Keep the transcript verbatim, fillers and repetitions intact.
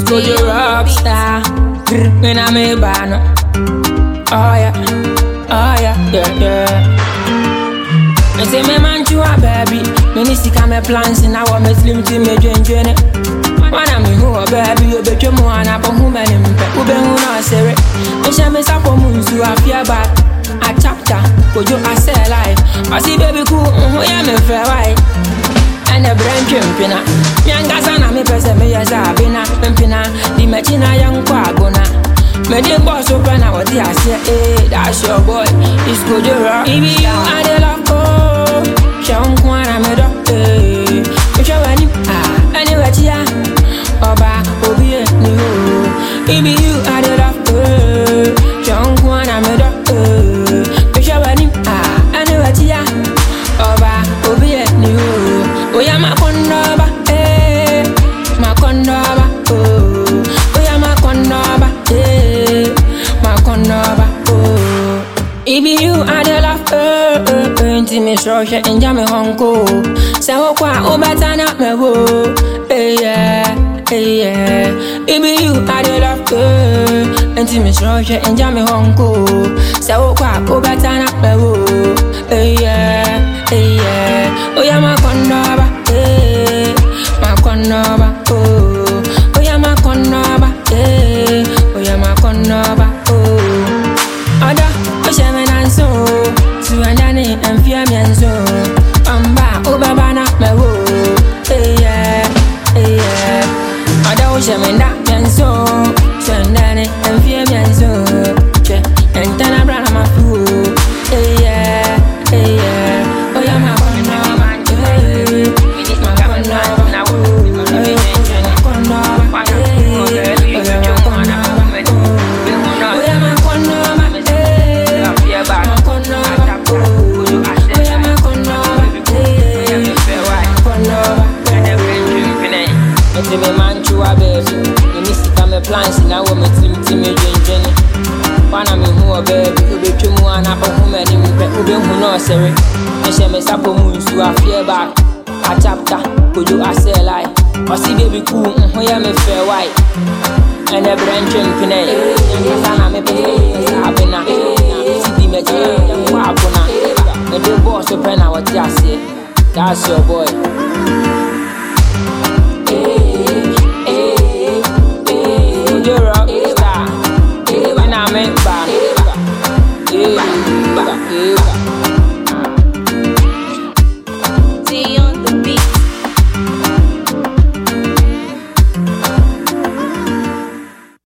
Go to rock star. When I'm a banner. Oh yeah, oh yeah, yeah, yeah. I say me man to a baby. Me ni sika me plans in our me slim to me join join it. When I'm in who a baby, you bet you more and up on who man in me. Who been who not say it. Me shall me sap on moons to a fear back. A chapter, go you a say life. I see baby cool, who ya me fair white. And a brand chimpina. Yanga sana me person me as a bina. Pimpina, the machina young quagona. Me the boss open now what I say, eh, that's your boy. It's good you rock. Baby you are the loco. Show kwana me do, eh. Me show any ah anyway chia. Oba obi ni ho. Baby you are the loco. Show kwana me do, eh. Me show any ah anyway chia. Oba obi ni ho. Oya ma kondoba, eh. Ma kondoba, oh. Oya ma kondoba. It be you and the love, eh, eh, eh. Inti me shoshe inja me honko. Se ho kwa obatana me wo, eh yeah, eh yeah. It be you and the love, eh. Inti me shoshe inja me honko. Se ho kwa obatana me wo, eh yeah, eh yeah. Oya ma kondoba, eh, ma kondoba, oh. Oya ma kondoba, eh, oya ma kondoba, oh. Ada, osheme nanso, suandani enfia mienzo. Amba, obabana me wo, eh yeah, eh yeah. Ada osheme nda mienzo, suandani enfia mienzo. Che, entana brana mafu, eh yeah, eh yeah. Oya ma kono, eh, ma kono, na wo, eh, ma kono, eh, oya ma kono, oya ma kono. Me man to a baby, me miss it me plans in our me team team me join. Wanna me who a baby, who be too more and up who many who be who no sorry. Me share me sapo moons to a fear back. A chapter, could you a say lie? Or see baby cool, who ya me fair white. And a brand champion, and Sana me pay, Sabina, see the material, Wabuna. Me do boss open our just say, that's your boy.